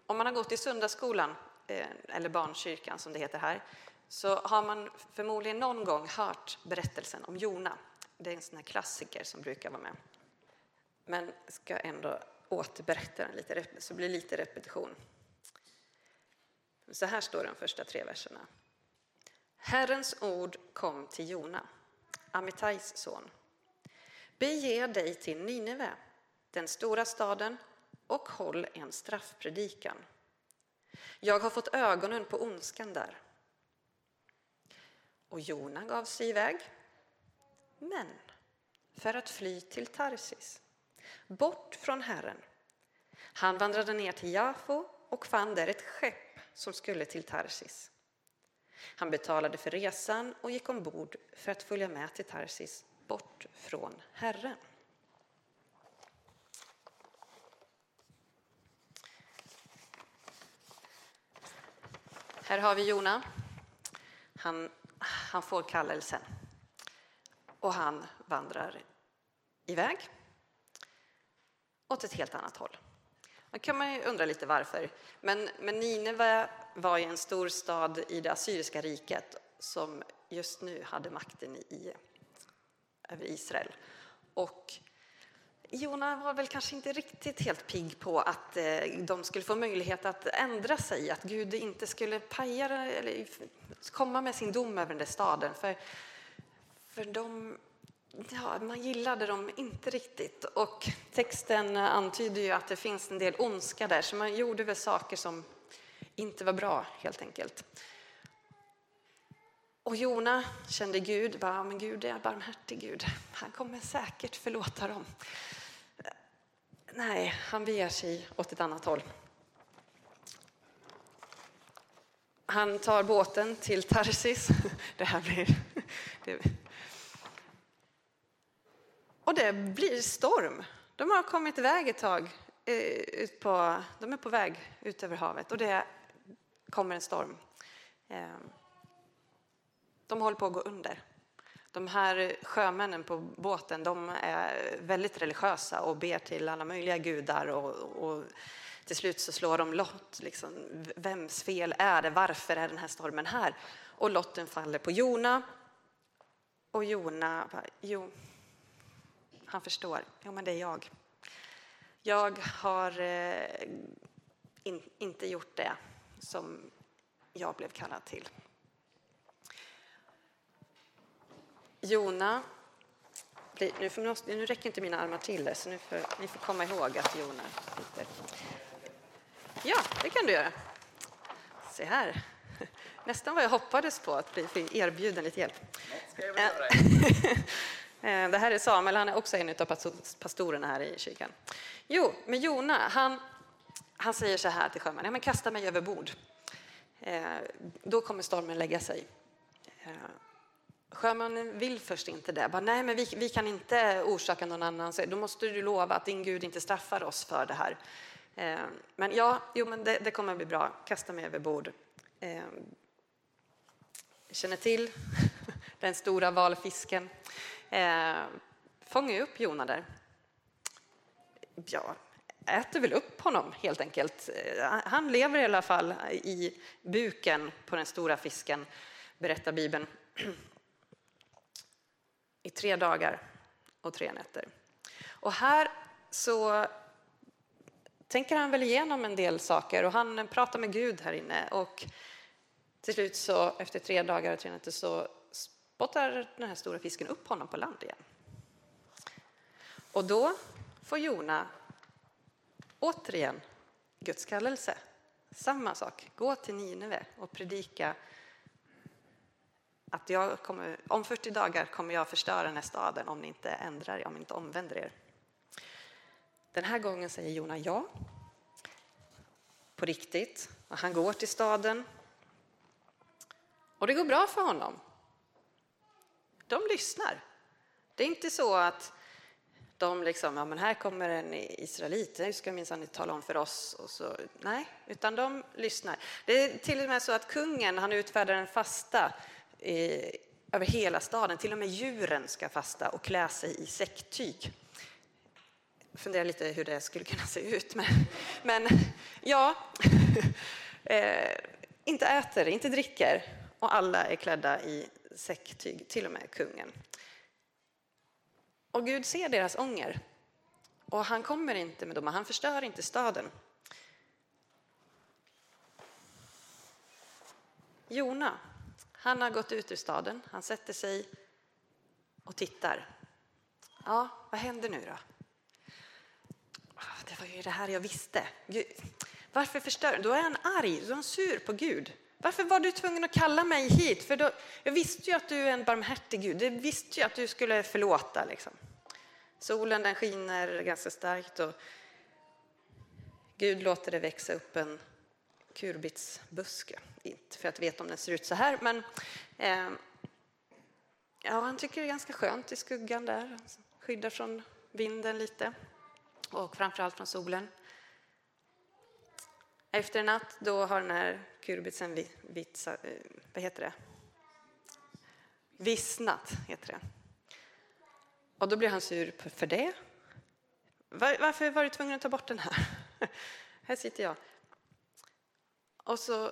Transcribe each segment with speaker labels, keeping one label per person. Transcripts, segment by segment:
Speaker 1: Om man har gått i söndagsskolan, eller barnkyrkan som det heter här, så har man förmodligen någon gång hört berättelsen om Jona. Det är en sån här klassiker som brukar vara med. Men jag ska ändå återberätta den lite, så blir det lite repetition. Så här står de första 3 verserna. Herrens ord kom till Jona, Amittais son. Bege dig till Nineve, den stora staden, och håll en straffpredikan. Jag har fått ögonen på ondskan där. Och Jona gav sig iväg, men för att fly till Tarsis, bort från Herren. Han vandrade ner till Jafo och fann där ett skepp som skulle till Tarsis. Han betalade för resan och gick ombord för att följa med till Tarsis, bort från Herren. Här har vi Jona. Han får kallelsen och han vandrar iväg åt ett helt annat håll. Då kan man ju undra lite varför. Men Nineve var ju en stor stad i det assyriska riket som just nu hade makten över Israel. Och Jona var väl kanske inte riktigt helt pigg på att de skulle få möjlighet att ändra sig. Att Gud inte skulle paja eller komma med sin dom över den där staden. För man gillade dem inte riktigt. Och texten antyder ju att det finns en del ondska där. Så man gjorde väl saker som inte var bra helt enkelt. Och Jona kände Gud. Men Gud är barmhärtig Gud. Han kommer säkert förlåta dem. Nej, han beger sig åt ett annat håll. Han tar båten till Tarsis. Och det blir storm. De har kommit iväg ett tag. De är på väg ut över havet. Och det kommer en storm. De håller på att gå under. De här sjömännen på båten, de är väldigt religiösa och ber till alla möjliga gudar. Och till slut så slår de lott. Liksom, vems fel är det? Varför är den här stormen här? Och lotten faller på Jona. Och Jona, han förstår. Men det är jag. Jag har inte gjort det som jag blev kallad till. Jona, nu räcker inte mina armar till det, så ni får komma ihåg att Jona sitter. Ja, det kan du göra. Se här. Nästan vad jag hoppades på, att bli erbjuden lite hjälp.
Speaker 2: Ska jag väl göra.
Speaker 1: Det här är Samuel, han är också en av pastorerna här i kyrkan. Jo, men Jona, han säger så här till sjömännen: men kasta mig över bord. Då kommer stormen lägga sig. Sjömannen vill först inte det. Nej, men vi kan inte orsaka någon annan. Så då måste du lova att din Gud inte straffar oss för det här. Men det kommer bli bra. Kasta mig över bord. Känner till den stora valfisken. Fånga upp Jona där. Ja, äter väl upp honom helt enkelt. Han lever i alla fall i buken på den stora fisken, berättar Bibeln. I 3 dagar och 3 nätter. Och här så tänker han väl igenom en del saker. Och han pratar med Gud här inne. Och till slut så efter 3 dagar och 3 nätter så spottar den här stora fisken upp honom på land igen. Och då får Jona återigen Guds kallelse. Samma sak. Gå till Nineve och predika att om 40 dagar kommer jag förstöra den här staden om ni inte ändrar er, om ni inte omvänder er. Den här gången säger Jona ja. På riktigt. Och han går till staden. Och det går bra för honom. De lyssnar. Det är inte så att de men här kommer en israelit, det ska minsann inte tala om för oss. Och så, nej, utan de lyssnar. Det är till och med så att kungen, han utfärdar en fasta över hela staden. Till och med djuren ska fasta och klä sig i säcktyg. Jag funderar lite hur det skulle kunna se ut. Men Ja, inte äter, inte dricker, och alla är klädda i säcktyg, till och med kungen. Och Gud ser deras ånger, och han kommer inte med dem, han förstör inte staden. Jona, han har gått ut ur staden, han sätter sig och tittar. Ja, vad händer nu då? Det var ju det här jag visste. Gud, varför förstör? Då är han arg, då är han sur på Gud. Varför var du tvungen att kalla mig hit? För då, jag visste ju att du är en barmhärtig Gud. Jag visste ju att du skulle förlåta. Liksom. Solen den skiner ganska starkt och Gud låter det växa upp en kurbitsbuske. Inte för att veta om den ser ut så här, men ja, han tycker det är ganska skönt i skuggan där. Skyddar från vinden lite och framförallt från solen. Efter en natt då har den här kurbitsen vissnat, heter det. Och då blir han sur för det. Varför var du tvungen att ta bort den här? Här sitter jag. Och så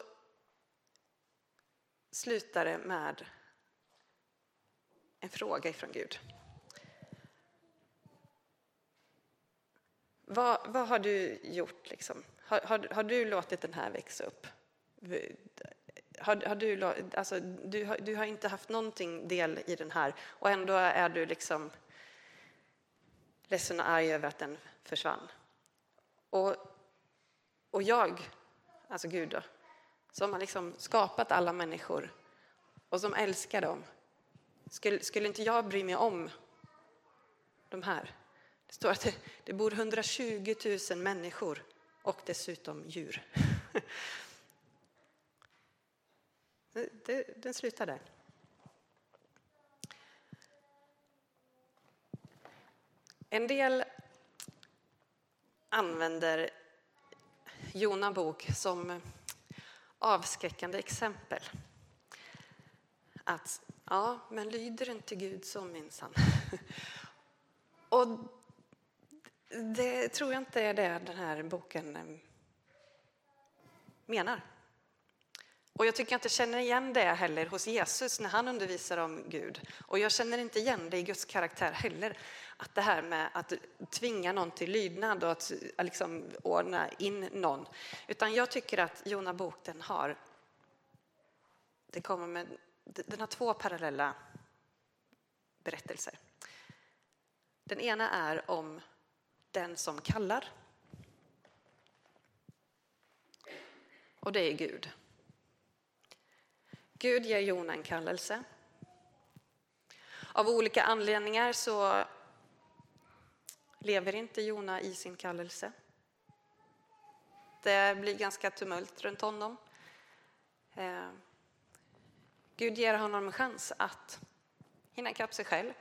Speaker 1: slutar det med en fråga ifrån Gud. Vad har du gjort? Liksom? Har du låtit den här växa upp? Du har inte haft någonting del i den här, och ändå är du liksom ledsen och arg över att den försvann. Och jag, alltså Gud då, som har liksom skapat alla människor och som älskar dem, skulle inte jag bry mig om de här? Det står att det bor 120 000 människor och dessutom djur. Den slutar där. En del använder Jona bok som avskräckande exempel. Att, ja, men lyder inte Gud så minsann. Och det tror jag inte är det den här boken menar. Och jag tycker jag inte känner igen det heller hos Jesus när han undervisar om Gud. Och jag känner inte igen det i Guds karaktär heller. Att det här med att tvinga någon till lydnad och att liksom ordna in någon. Utan jag tycker att Jona bok den har två parallella berättelser. Den ena är om den som kallar. Och det är Gud. Gud ger Jona en kallelse. Av olika anledningar så lever inte Jona i sin kallelse. Det blir ganska tumult runt honom. Gud ger honom en chans att hinna ikapp sig själv.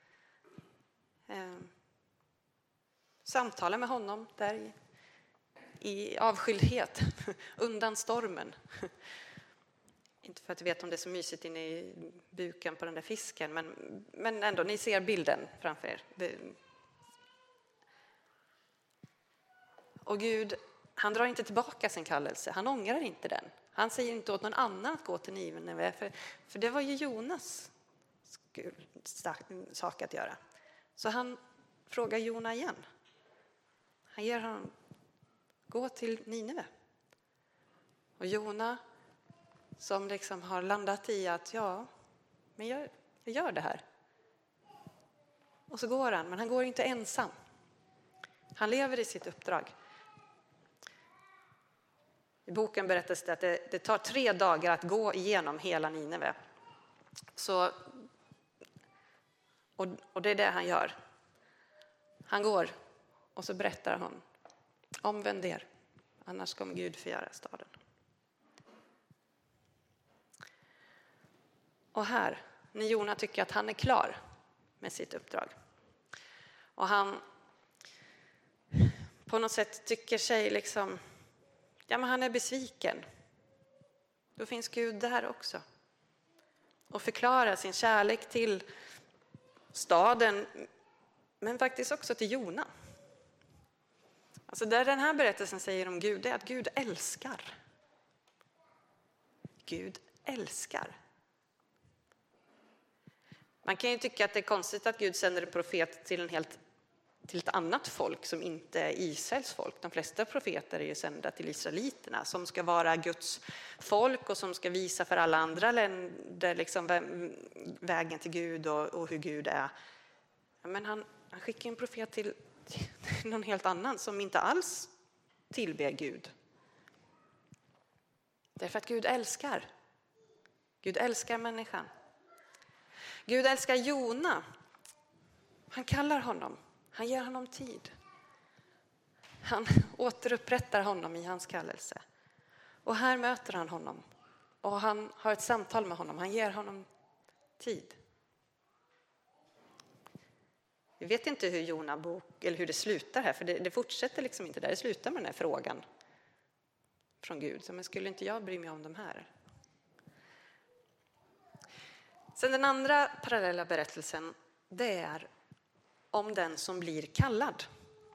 Speaker 1: Samtala med honom där i avskildhet, undan stormen. Inte för att jag vet om det är så mysigt inne i buken på den där fisken, men ändå, ni ser bilden framför er. Och Gud, han drar inte tillbaka sin kallelse, han ångrar inte den. Han säger inte åt någon annan att gå till Nineve, för det var ju Jonas sak att göra. Så han frågar Jona igen. Han ger honom, gå till Nineve. Och Jona, som liksom har landat i att men jag gör det här. Och så går han, men han går inte ensam. Han lever i sitt uppdrag. I boken berättas det att det tar 3 dagar att gå igenom hela Nineve. Och det är det han gör. Han går och så berättar han, omvänd er, annars kommer Gud förgöra staden. Och här, när Jona tycker att han är klar med sitt uppdrag. Och han på något sätt tycker sig liksom, men han är besviken. Då finns Gud där också. Och förklarar sin kärlek till staden, men faktiskt också till Jona. Alltså det den här berättelsen säger om Gud är att Gud älskar. Gud älskar. Man kan ju tycka att det är konstigt att Gud sänder en profet till ett annat folk som inte är Israels folk. De flesta profeter är ju sända till israeliterna som ska vara Guds folk och som ska visa för alla andra länder liksom vägen till Gud och hur Gud är. Men han skickar en profet till någon helt annan som inte alls tillber Gud. Därför att Gud älskar. Gud älskar människan. Gud älskar Jona. Han kallar honom. Han ger honom tid. Han återupprättar honom i hans kallelse. Och här möter han honom. Och han har ett samtal med honom. Han ger honom tid. Vi vet inte hur Jona bok eller hur det slutar här. För det fortsätter liksom inte där. Det slutar med den här frågan från Gud. Så men skulle inte jag bry mig om de här? Sen den andra parallella berättelsen, det är om den som blir kallad.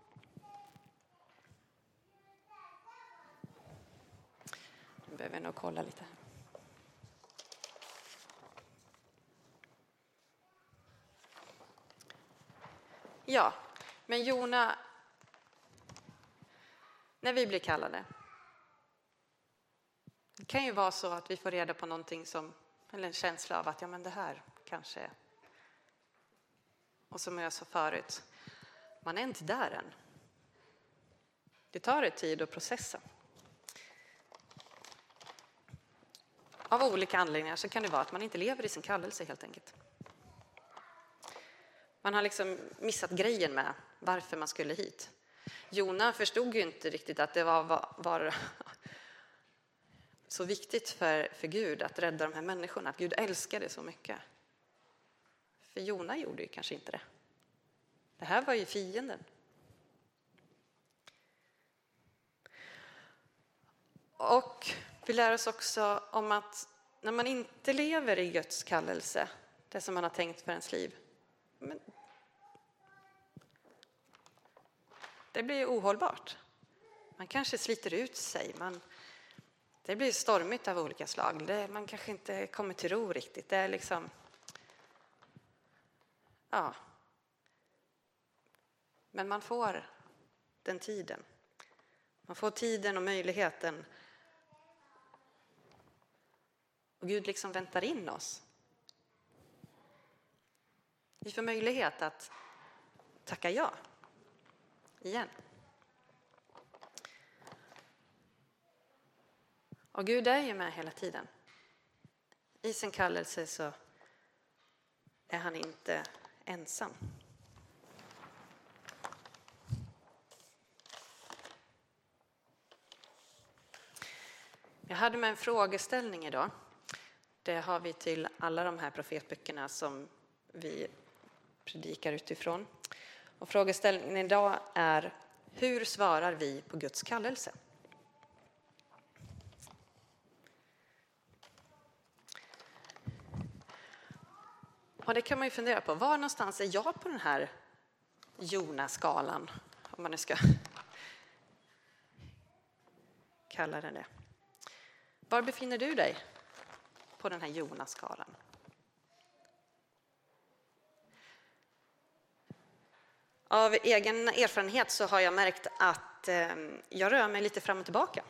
Speaker 1: Nu behöver jag nog kolla lite här. Ja, men Jona, när vi blir kallade. Det kan ju vara så att vi får reda på någonting eller en känsla av att ja, men det här kanske är. Och som jag sa förut, man är inte där än. Det tar ett tid att processa. Av olika anledningar så kan det vara att man inte lever i sin kallelse helt enkelt. Man har liksom missat grejen med varför man skulle hit. Jona förstod ju inte riktigt att det var så viktigt för Gud att rädda de här människorna. Att Gud älskade så mycket. För Jona gjorde ju kanske inte det. Det här var ju fienden. Och vi lär oss också om att när man inte lever i Guds kallelse, det som man har tänkt för ens liv, men det blir ohållbart. Man kanske sliter ut sig. Det blir stormigt av olika slag. Man kanske inte kommer till ro riktigt. Det är liksom... Ja. Men man får den tiden. Man får tiden och möjligheten. Och Gud liksom väntar in oss. Vi får möjlighet att tacka ja. Igen. Och Gud är ju med hela tiden. I sin kallelse så är han inte ensam. Jag hade med en frågeställning idag. Det har vi till alla de här profetböckerna som vi predikar utifrån. Och frågeställningen idag är: hur svarar vi på Guds kallelse? Och det kan man ju fundera på. Var någonstans är jag på den här Jona-skalan? Om man nu ska kalla den det. Var befinner du dig på den här Jona-skalan? Av egen erfarenhet så har jag märkt att jag rör mig lite fram och tillbaka.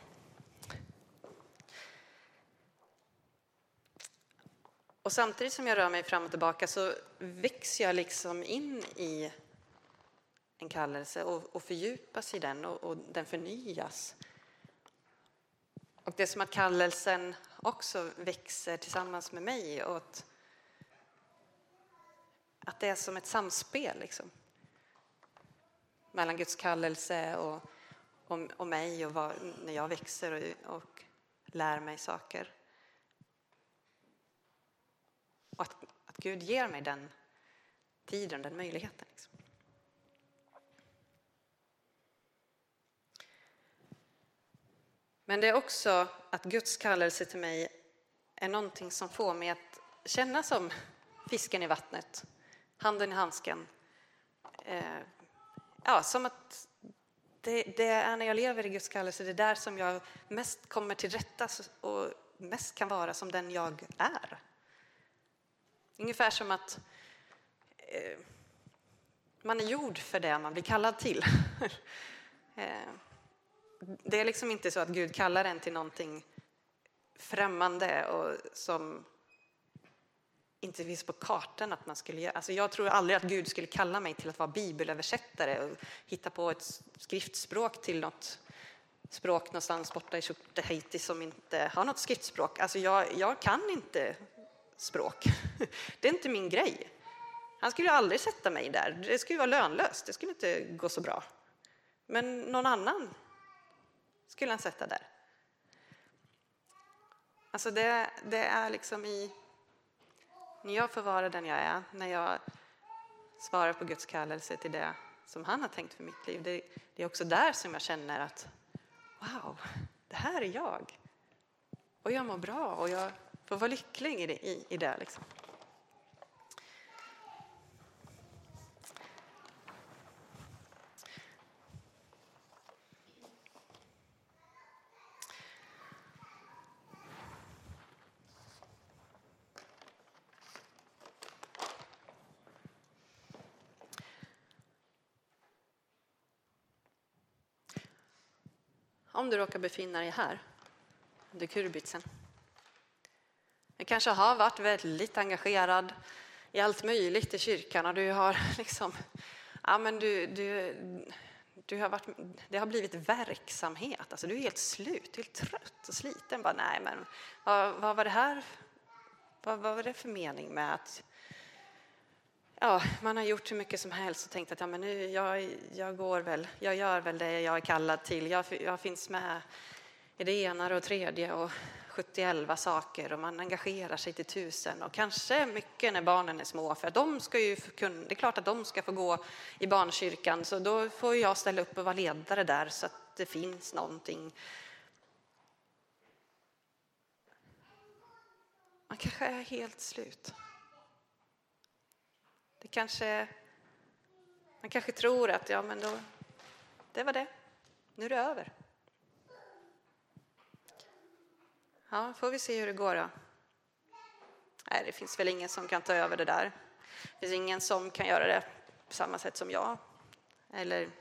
Speaker 1: Och samtidigt som jag rör mig fram och tillbaka så växer jag liksom in i en kallelse och fördjupas i den och den förnyas. Och det är som att kallelsen också växer tillsammans med mig och att det är som ett samspel liksom. Mellan Guds kallelse och mig och när jag växer och lär mig saker. Och att Gud ger mig den tiden, den möjligheten. Liksom. Men det är också att Guds kallelse till mig är någonting som får mig att känna som fisken i vattnet, handen i handsken. Ja, som att det är när jag lever i Guds kallelse, det är där som jag mest kommer till rätta och mest kan vara som den jag är. Ungefär som att man är gjord för det man blir kallad till. Det är liksom inte så att Gud kallar en till någonting främmande och som inte finns på kartan att man skulle göra. Alltså jag tror aldrig att Gud skulle kalla mig till att vara bibelöversättare och hitta på ett skriftspråk till något språk någonstans borta i Haiti som inte har något skriftspråk. Alltså jag kan inte språk. Det är inte min grej. Han skulle aldrig sätta mig där. Det skulle vara lönlöst. Det skulle inte gå så bra. Men någon annan skulle han sätta där. Alltså det är liksom när jag får vara den jag är, när jag svarar på Guds kallelse till det som han har tänkt för mitt liv. Det är också där som jag känner att wow, det här är jag. Och jag mår bra och jag får vara lycklig i det liksom. Om du råkar befinna dig här under kurbitsen. Du kanske har varit väldigt engagerad i allt möjligt i kyrkan och du har liksom, ja men du har varit, det har blivit verksamhet. Alltså du är helt slut, helt trött och sliten. Bara, nej men vad var det här? Vad var det för mening med att man har gjort hur mycket som helst och tänkt att men nu, jag gör väl det jag är kallad till. Jag finns med i det ena och tredje och 70-11 saker och man engagerar sig till 1000 och kanske mycket när barnen är små för att de ska ju det är klart att de ska få gå i barnkyrkan så då får jag ställa upp och vara ledare där så att det finns någonting. Man kanske är helt slut. Man kanske tror att men då, det var det. Nu är det över. Ja, får vi se hur det går då. Nej, det finns väl ingen som kan ta över det där. Det finns ingen som kan göra det på samma sätt som jag. Eller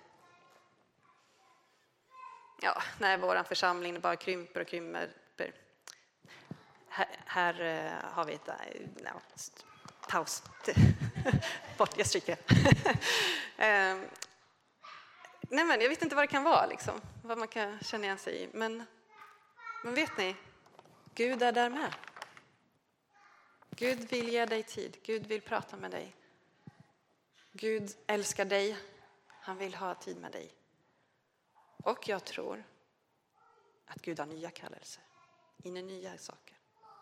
Speaker 1: när vår församling bara krymper och krymper. Här har vi ett paus. Bort, jag stryker. Nej men jag vet inte vad det kan vara liksom. Vad man kan känna igen sig i. Men vet ni, Gud är där med. Gud vill ge dig tid. Gud vill prata med dig. Gud älskar dig. Han vill ha tid med dig. Och jag tror att Gud har nya kallelser. In i nya saker.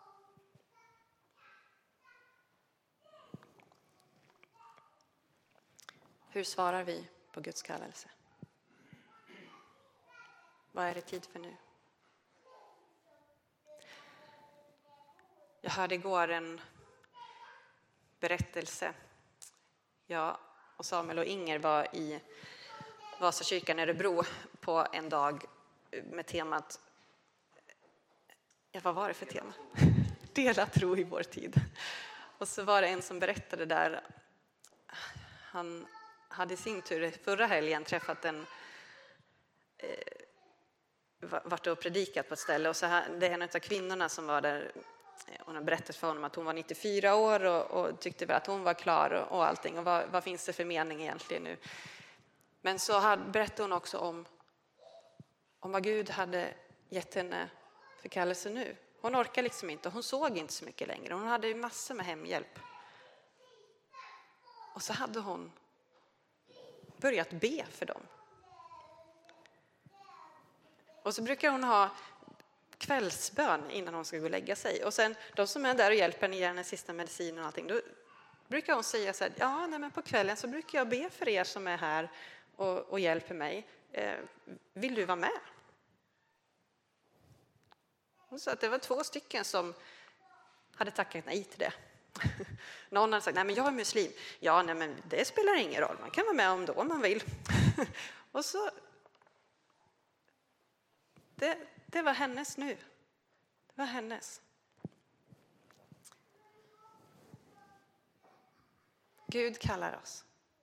Speaker 1: Hur svarar vi på Guds kallelse? Vad är det tid för nu? Jag hörde igår en berättelse. Jag och Samuel och Inger var i Vasakyrkan i Örebro på en dag med temat, vad var det för tema? Dela tro i vår tid. Och så var det en som berättade där, han hade i sin tur förra helgen träffat varit och predikat på ett ställe och så här, det är en av kvinnorna som var där. Hon har berättat för honom att hon var 94 år och tyckte väl att hon var klar och allting. Och vad finns det för mening egentligen nu? Men så berättade hon också om vad Gud hade gett henne för kallelse nu. Hon orkar liksom inte, hon såg inte så mycket längre. Hon hade ju massor med hemhjälp. Och så hade hon börjat be för dem. Och så brukar hon ha kvällsbön innan hon ska gå och lägga sig. Och sen de som är där och hjälper henne, ger henne sista medicin och allting. Då brukar hon säga så här, men på kvällen så brukar jag be för er som är här och hjälper mig. Vill du vara med? Hon sa att det var 2 stycken som hade tackat nej till det. Någon hade sagt, nej men jag är muslim. Ja, nej men det spelar ingen roll. Man kan vara med om man vill. Och så Det var hennes nu. Det var hennes. Gud kallar oss.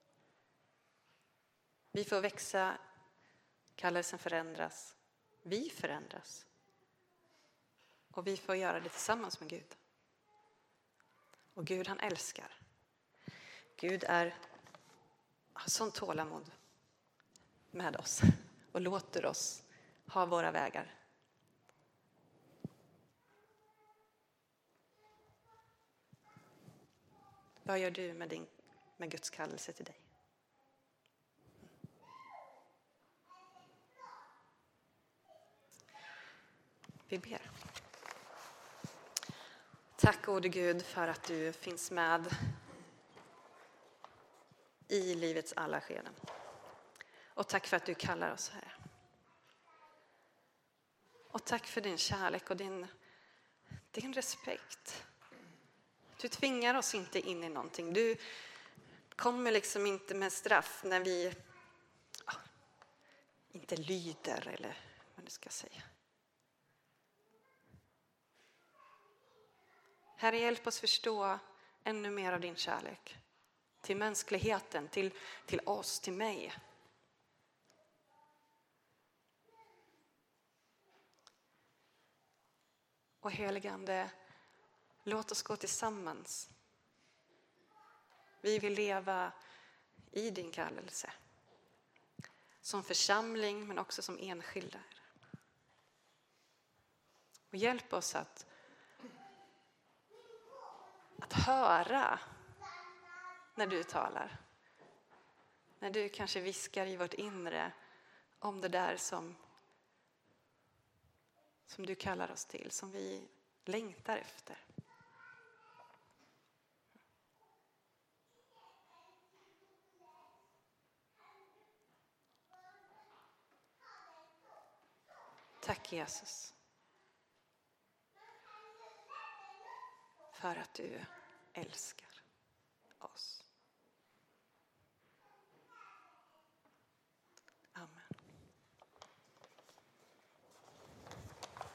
Speaker 1: Vi får växa, kallelsen förändras, vi förändras. Och vi får göra det tillsammans med Gud. Och Gud, han älskar. Gud har sån tålamod med oss och låter oss ha våra vägar. Vad gör du med Guds kallelse till dig? Vi ber. Tack gode Gud för att du finns med i livets alla skeden. Och tack för att du kallar oss här. Och tack för din kärlek och din respekt. Du tvingar oss inte in i någonting. Du kommer liksom inte med straff när vi inte lyder eller vad du ska säga. Herre, hjälp oss förstå ännu mer av din kärlek. Till mänskligheten, till oss, till mig. Och heligande, låt oss gå tillsammans. Vi vill leva i din kallelse. Som församling men också som enskilda. Och hjälp oss att höra när du talar. När du kanske viskar i vårt inre om det där som du kallar oss till, som vi längtar efter. Tack Jesus. För att du älskar oss.